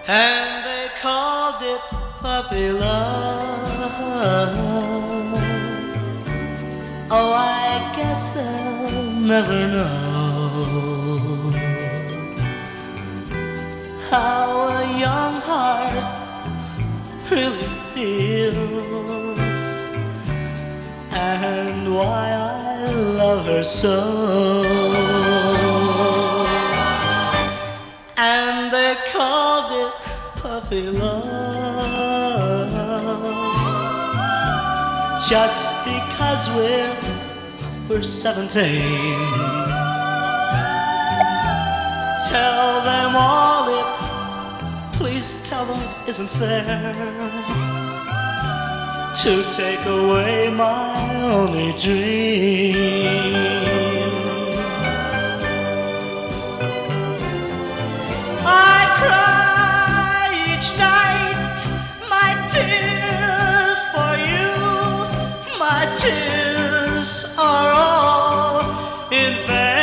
and they called it puppy love. Oh, I guess they'll never know how a young heart really feels, and why I love her so. And they called it puppy love just because we're 17. Tell them all it, please tell them it isn't fair to take away my only dream. I cry each night my tears for you. My tears are all in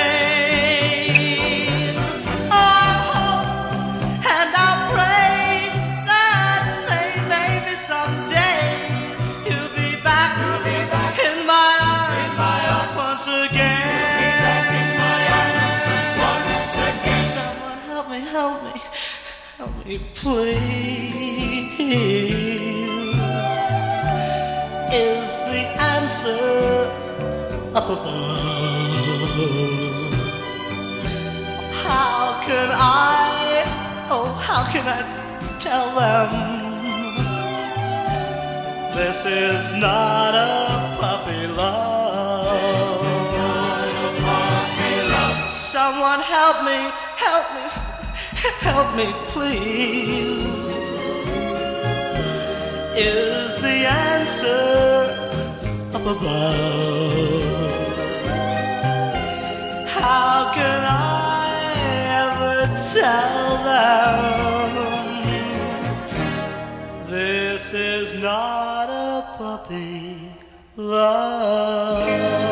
vain. Oh, and I'll pray that maybe someday you'll be back in my arms once again. Someone help me, help me, please. Is the answer up above? How can I tell them this is not a puppy love? Someone help me, please. Is the answer up above? How can I ever tell them this is not a puppy love?